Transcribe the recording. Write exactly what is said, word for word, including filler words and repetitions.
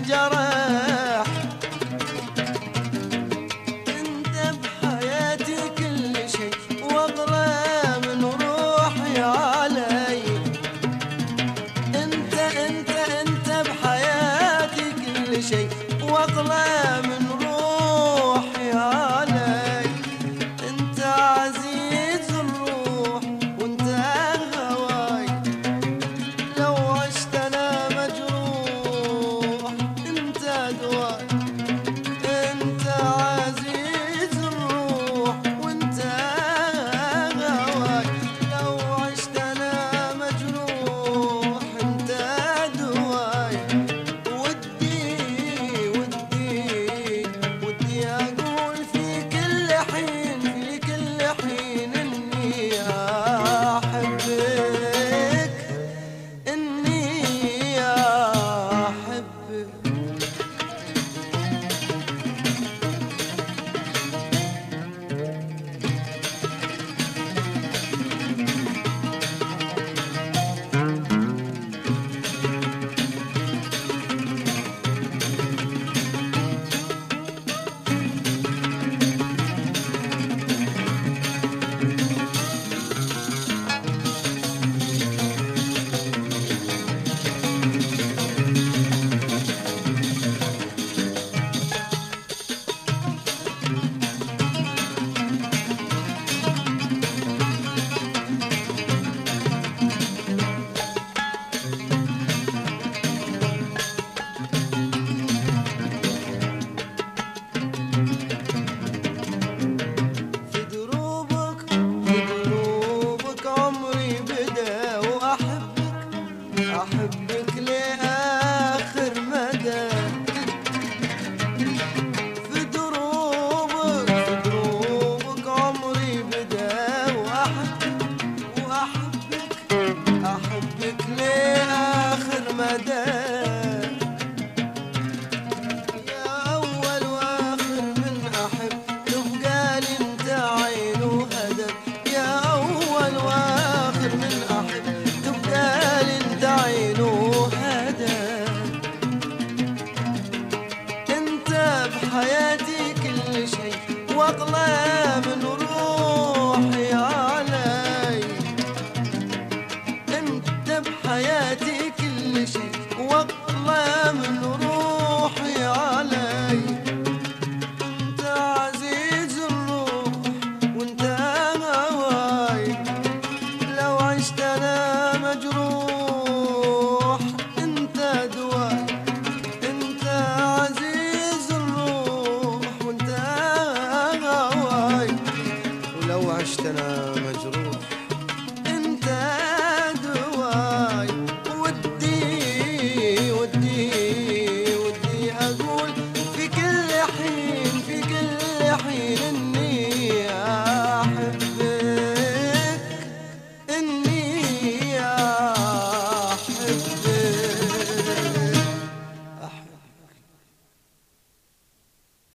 انجرح. انت بحياتي كل شيء واغلى من روحي علي. انت انت انت بحياتي كل شيء واغلى من روحي علي. انت عزيز الروح وانت هواي، لو عشت انا مجروح انت دواي. انت عزيز الروح وانت هواي، لو عشت انا مجروح انت دواي. ودي ودي ودي اقول في كل حين في كل حين اني احبك، اني احبك. في دروبك في دروبك عمري بدا واحبك، احبك لاخر مدى. في دروبك في دروبك عمري بدا واحبك واحبك احبك لاخر مدى. يا أول وآخر من أحب تبقى لي أنت عين وهدف. يا أول وآخر من أحب تبقى لي أنت عين وهدف. أنت بحياتي كل شيء وأغلى